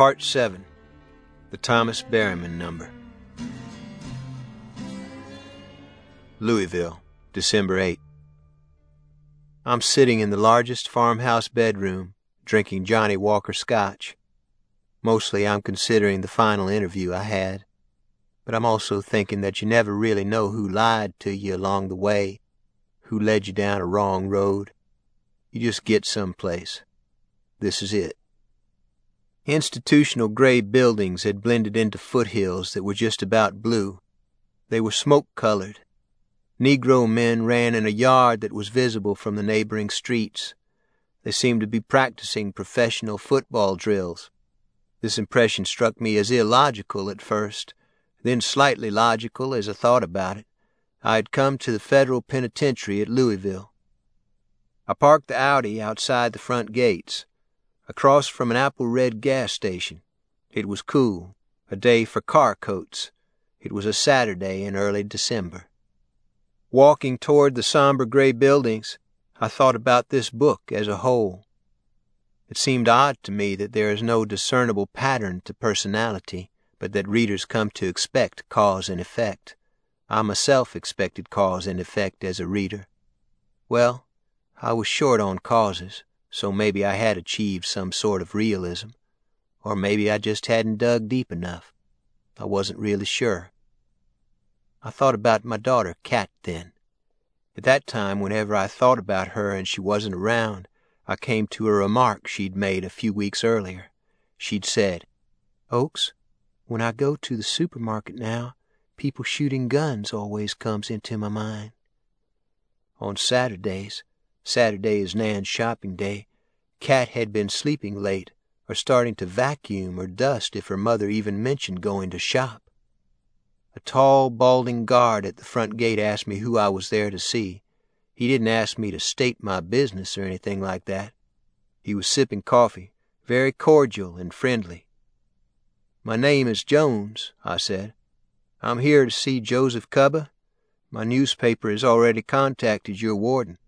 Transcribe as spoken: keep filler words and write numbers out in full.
Part seven. The Thomas Berryman Number. Louisville, December eighth. I'm sitting in the largest farmhouse bedroom, drinking Johnny Walker Scotch. Mostly I'm considering the final interview I had, but I'm also thinking that you never really know who lied to you along the way, who led you down a wrong road. You just get someplace. This is it. Institutional gray buildings had blended into foothills that were just about blue. They were smoke-colored. Negro men ran in a yard that was visible from the neighboring streets. They seemed to be practicing professional football drills. This impression struck me as illogical at first, then slightly logical as I thought about it. I had come to the federal penitentiary at Louisville. I parked the Audi outside the front gates, across from an apple-red gas station. It was cool, a day for car coats. It was a Saturday in early December. Walking toward the somber gray buildings, I thought about this book as a whole. It seemed odd to me that there is no discernible pattern to personality, but that readers come to expect cause and effect. I myself expected cause and effect as a reader. Well, I was short on causes, so maybe I had achieved some sort of realism, or maybe I just hadn't dug deep enough. I wasn't really sure. I thought about my daughter, Kat, then. At that time, whenever I thought about her and she wasn't around, I came to a remark she'd made a few weeks earlier. She'd said, "Oakes, when I go to the supermarket now, people shooting guns always comes into my mind." On Saturdays, Saturday is Nan's shopping day, Kat had been sleeping late or starting to vacuum or dust if her mother even mentioned going to shop. A tall, balding guard at the front gate asked me who I was there to see. He didn't ask me to state my business or anything like that. He was sipping coffee, very cordial and friendly. "My name is Jones," I said. "I'm here to see Joseph Cubba. My newspaper has already contacted your warden.